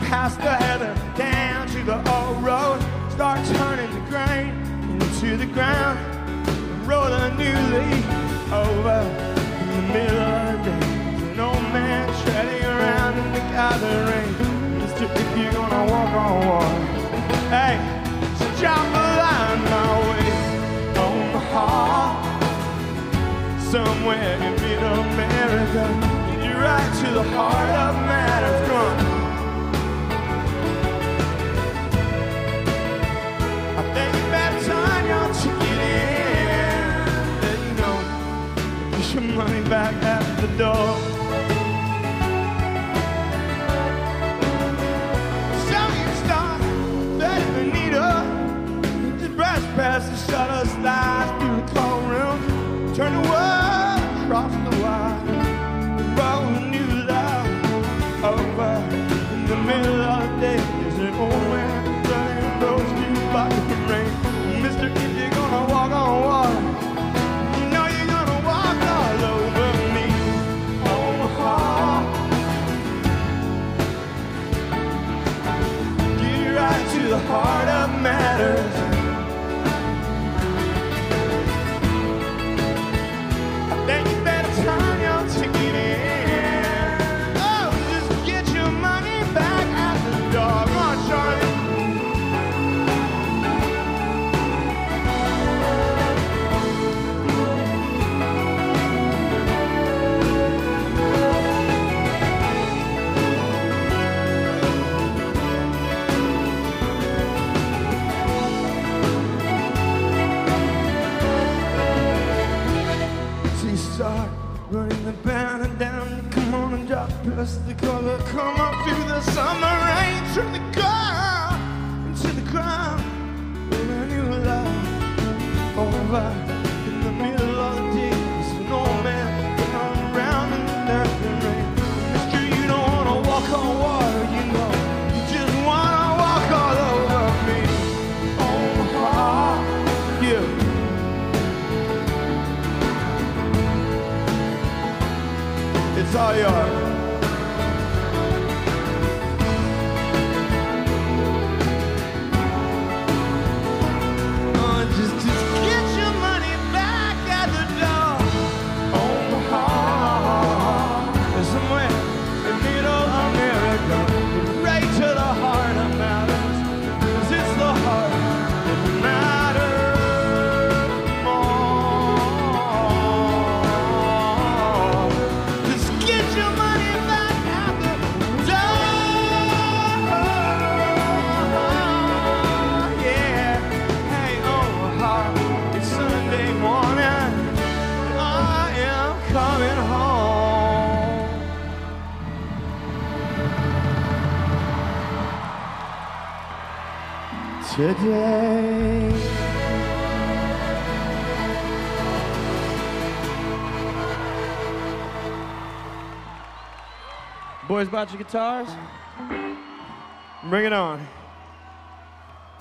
has to head down to the old road. Start turning the grain into the ground. Roll a new leaf over in the middle of the day. There's an old man treading around in the gathering. Mister, if you're gonna walk on water, hey, so drop a line my way on the heart. Somewhere in mid-America, you're right to the heart of matters. Come on. I think you better turn your ticket in. And you know, get your money back at the door. So you start threading the needle. The brass pass the shutter slides through the cold room. Turn the world across the wire. Roll a new love over in the middle of the day. There's an old man running those two buckets of rain. Mister, if you're gonna walk on water, you know you're gonna walk all over me. On my heart. Get right to the heart of matters. Start running the band and down. Come on and drop us the color. Come up through the summer rain. Turn the car into the ground. With a new love over in the middle of the day. There's an old man running around in the nothing rain. Mister, you don't wanna walk on water, you know. You just wanna walk all over me. On my heart, yeah. It's all yours. Just get your money back at the door. On the heart. Somewhere in middle America, right to the heart of matters. 'Cause it's the heart that matters more. Just get your money back at the door. Yeah. Hey, on my heart, it's Sunday morning. I am coming home. Today. Boys, brought your guitars? Bring it on.